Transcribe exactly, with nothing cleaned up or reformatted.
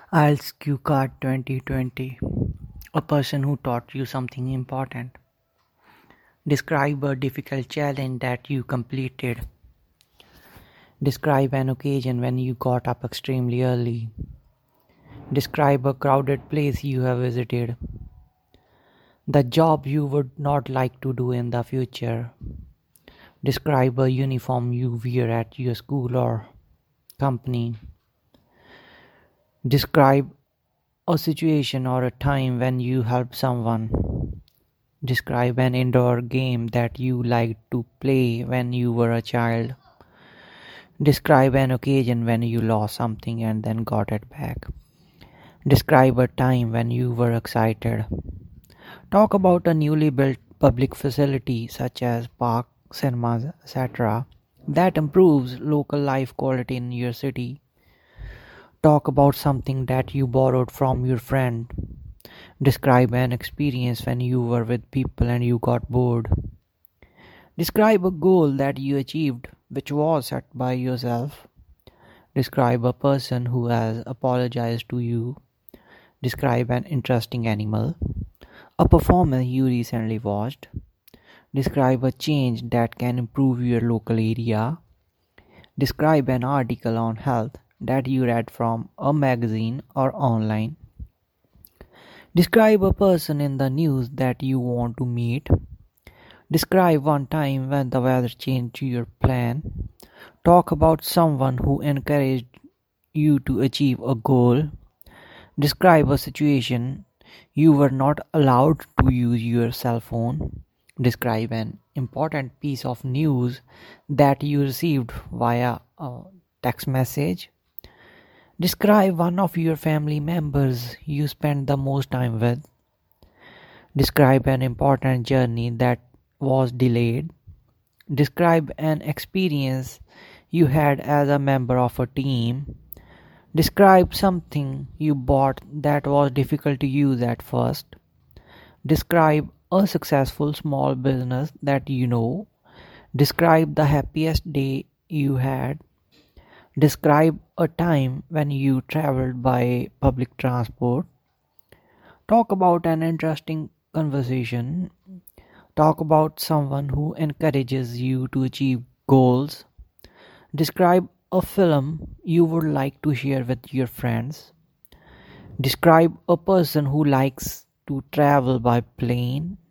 IELTS Q Card twenty twenty. A person who taught you something important. Describe a difficult challenge that you completed. Describe an occasion when you got up extremely early. Describe a crowded place you have visited. The job you would not like to do in the future. Describe a uniform you wear at your school or company. Describe a situation or a time when you helped someone. Describe an indoor game that you liked to play when you were a child. Describe an occasion when you lost something and then got it back. Describe a time when you were excited. Talk about a newly built public facility such as park, cinemas, et cetera that improves local life quality in your city. Talk about something that you borrowed from your friend. Describe an experience when you were with people and you got bored. Describe a goal that you achieved which was set by yourself. Describe a person who has apologized to you. Describe an interesting animal. A performance you recently watched. Describe a change that can improve your local area. Describe an article on health that you read from a magazine or online. Describe a person in the news that you want to meet. Describe one time when the weather changed your plan. Talk about someone who encouraged you to achieve a goal. Describe a situation you were not allowed to use your cell phone. Describe an important piece of news that you received via a text message. Describe one of your family members you spent the most time with. Describe an important journey that was delayed. Describe an experience you had as a member of a team. Describe something you bought that was difficult to use at first. Describe a successful small business that you know. Describe the happiest day you had. Describe a time when you traveled by public transport. Talk about an interesting conversation. Talk about someone who encourages you to achieve goals. Describe a film you would like to share with your friends. Describe a person who likes to travel by plane.